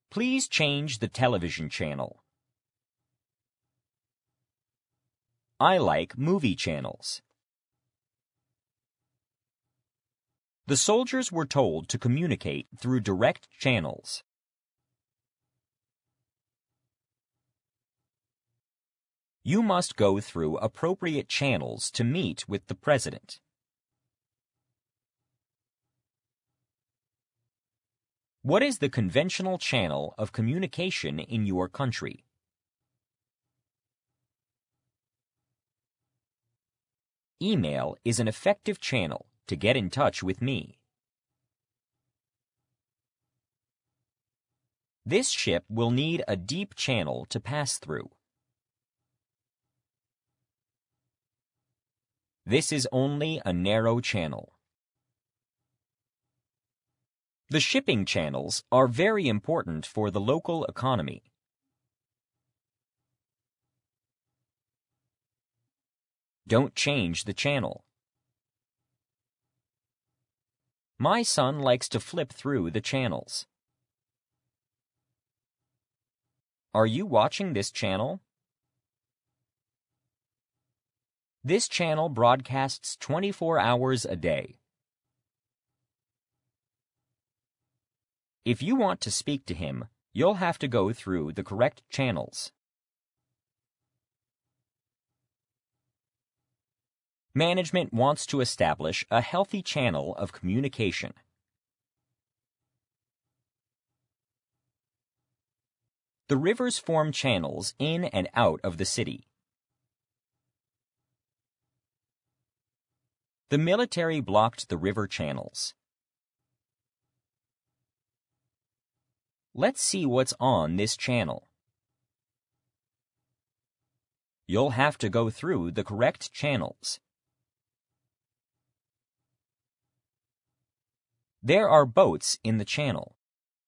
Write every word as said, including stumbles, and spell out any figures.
Please change the television channel. I like movie channels. The soldiers were told to communicate through direct channels. You must go through appropriate channels to meet with the president. What is the conventional channel of communication in your country? Email is an effective channel to get in touch with me. This ship will need a deep channel to pass through. This is only a narrow channel. The shipping channels are very important for the local economy. Don't change the channel. My son likes to flip through the channels. Are you watching this channel? This channel broadcasts twenty-four hours a day. If you want to speak to him, you'll have to go through the correct channels. Management wants to establish a healthy channel of communication. The rivers form channels in and out of the city. The military blocked the river channels. Let's see what's on this channel. You'll have to go through the correct channels. There are boats in the channel.